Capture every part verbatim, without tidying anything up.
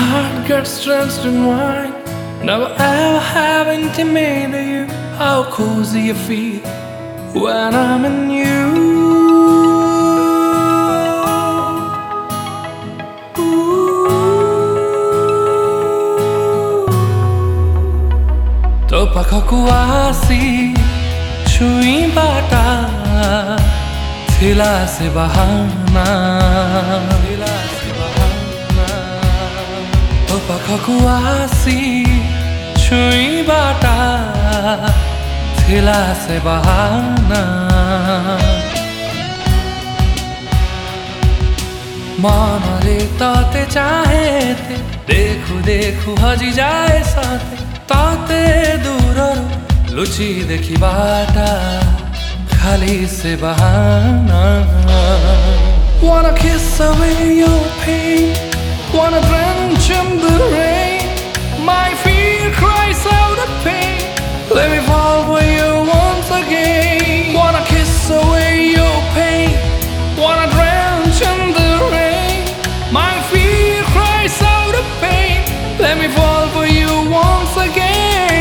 heart gets drenched in wine. Never ever have intimated you how cozy you feel when I'm in you. तो पाखको आसी छुई बाटा थिला से बहाना थिला से बहाना तो पाखको आसी छुई बाटा थिला से बहाना मनले ताते चाहे थे देखु देखु हजी जाए साथे ताते दूर लुची देखी बाटा खाली से बहाना. Wanna kiss away your pain, wanna drench in the rain. My fear cries out of pain, let me fall for you once again. Wanna kiss away your pain, wanna drench in the rain. My fear cries out of pain, let me fall for you once again.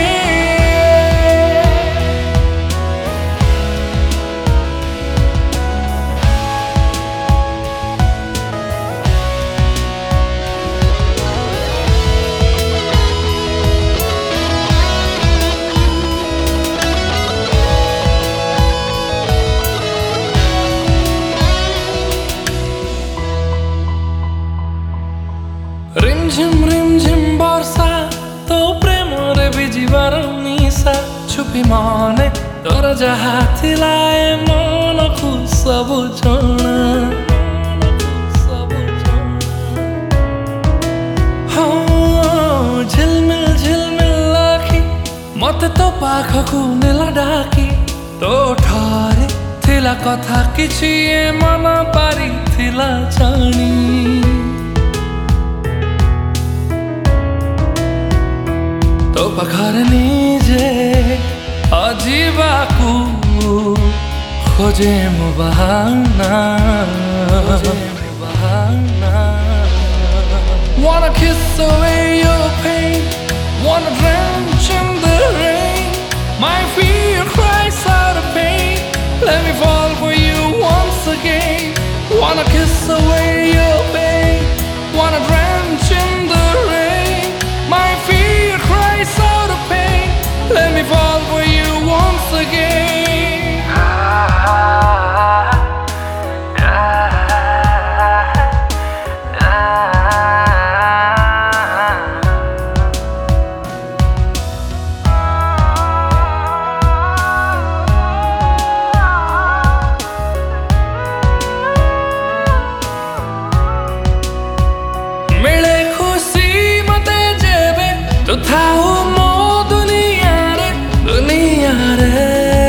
रिमझिम रिमझिम बर्षा तो प्रेम रे बिजिबार निशा छुपी मने तोर जहा थिलाए मन को सब जणा हाँ झिलमिल झिलमिल लाखी मत तो पाखको नेला डाकी तो ठारे थिला कथा किछि ए मन पारी थिला जानी. तो पखर नीजे अजीबाकू खोजे मु बहाना. Wanna kiss away your pain, wanna drench in the rain. My fear cries out of pain, let me fall for you once again. Wanna kiss away your pain, wanna drench in the rain. My fear cries out of pain, let me fall for you once again. Ah, ah, मिले खुशी मते जेबे तो थाओ मो दुनिया रे दुनिया रे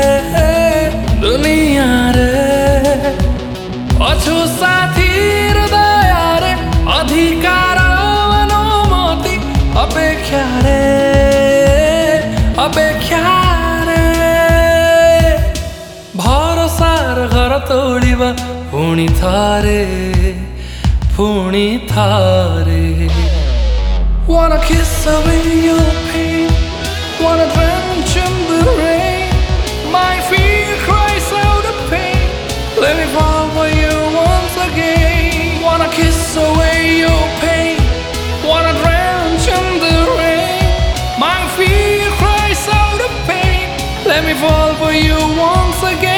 दुनिया रे अछु साथी हृदय रे अधिकार अनुमति अपेक्षा रे अपेक्षा रे भरोसार घर तोड़िबा पुणी थारे पुणी थारे. Wanna kiss away your pain, wanna drench in the rain. My fear cries out of pain, let me fall for you once again. Wanna kiss away your pain, wanna drench in the rain. My fear cries out of pain, let me fall for you once again.